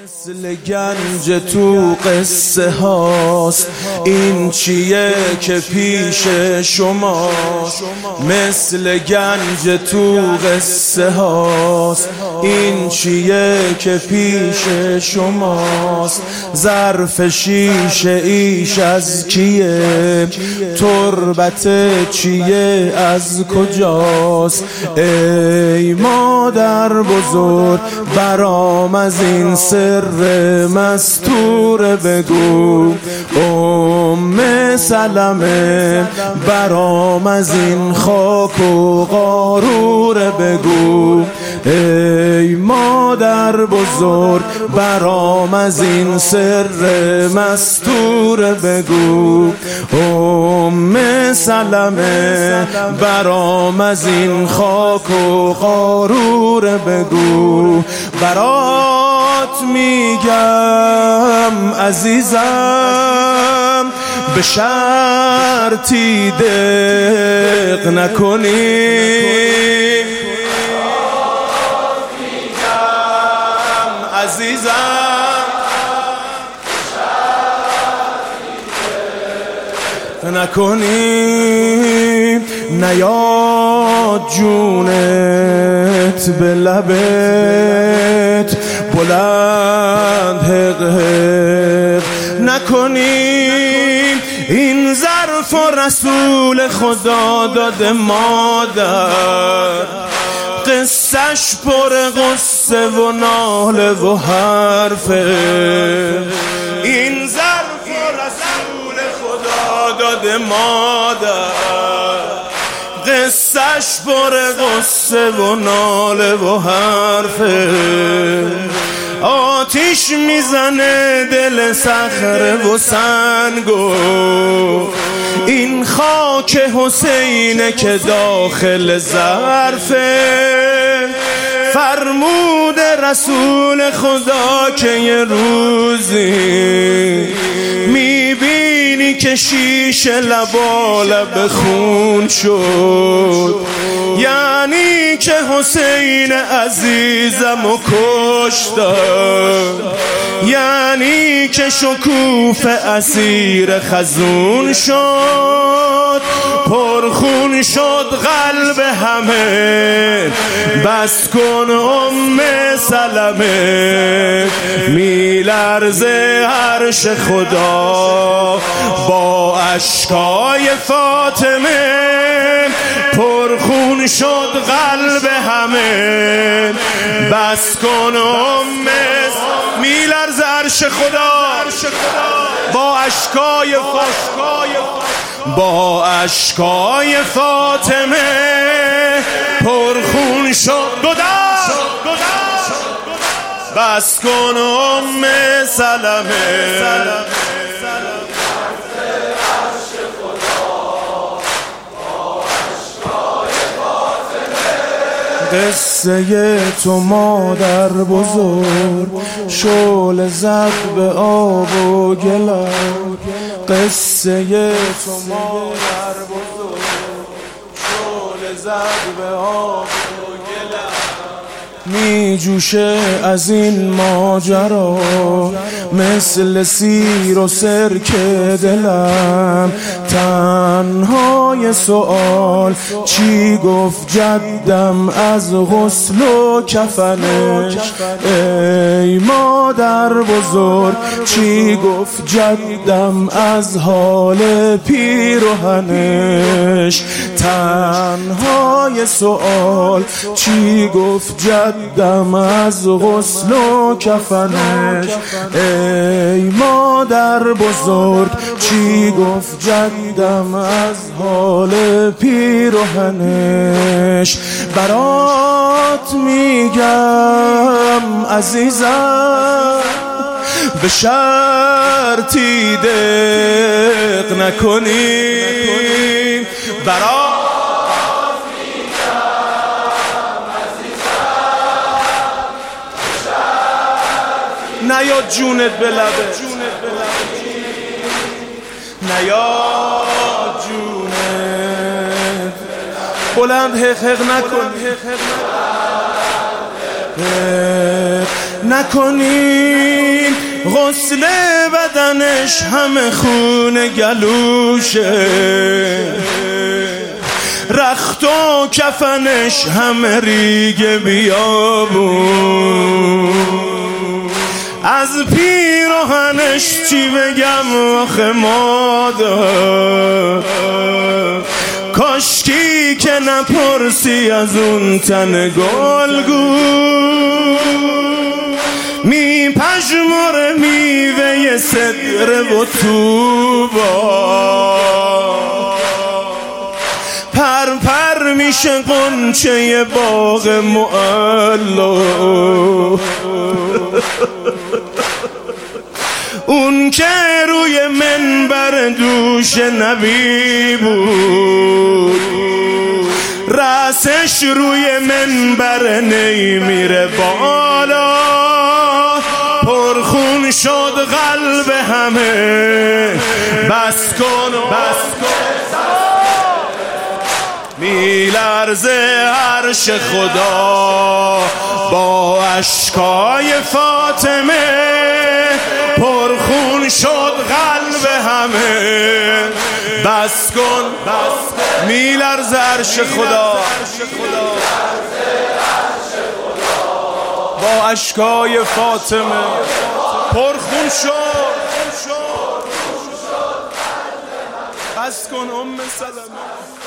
مثل گنج تو قصه هاست، این چیه که پیش شماست. مثل گنج تو قصه هاست، این چیه که پیش شماست. ظرف شیشه ایش از کیه، تربت چیه از کجاست. ای مادر بزرگ برام از این سر مستور بگو. سلمه برام از این خاک و قارور بگو. ای مادر بزرگ برام از این سر مستور بگو. سلمه برام از این خاک و قارور بگو. برات میگم عزیزم، به شرطی دق نکنی. برات میگم عزیزم، به شرطی دق نکنی. نیاد جونت به لبت بلند حق حق نکنی. این ظرف و رسول خدا داده مادر، قصهش پر غصه و ناله و حرفه. این ظرف و رسول خدا داده مادر، قصهش پر غصه و ناله و حرفه. آتیش میزنه دل صخره و سنگو، این خاک حسینه که داخل ظرفه. فرمود رسول خدا که یه روزی میبینی که شیشه لبالب خون شد، یعنی که حسین عزیزم و کشتن، یعنی که شکوف اسیر خزون شد. پرخون شد قلب همه، بس کن سلمه. میلرزه عرش خدا با اشکای فاطمه. پرخون شد قلب همه، بس کن میلرزه عرش خدا با اشکای فاطمه. پرخون شد بس کن سلمه. قصه تو مادر بزرگ شعله زد به آب و گلم. قصه تو مادر بزرگ شعله زد به آب و گلم. می جوشه از این ماجرا مثل سیر و سرکه دلم. تنهای سؤال چی گفت جدم از غسل و کفنش. ای مادر بزرگ چی گفت جدم از حال پیرهنش. تنهای سؤال چی گفت جدم از غسل و کفنش. ای مادر بزرگ چی گفت جدم از حال پیرهنش. برات میگم عزیزم، به شرطی دق نکنی. برات نیاد جونت به لبت، نیاد جونت بلند حق حق نکن. نکنیم غسل بدنش همه خون گلوشه، رخت و کفنش همه ریگ بیابون، از پیراهنش چی بگم آخه مادر، کاشکی که نپرسی از اون تن گلگون، میپژمره میوه سدره و طوبا، پر میشه غنچه باغ معلا، اون که روی منبر دوش نبی بود، رأسش روی منبر نمیره بالا، پرخون شد قلب همه، بس کن میلرزه عرش خدا با اشکای فاطمه، پرخون شد قلب همه، بس کن میلرزه عرش خدا با اشکای فاطمه، پرخون شد، بس کن ام سلمه.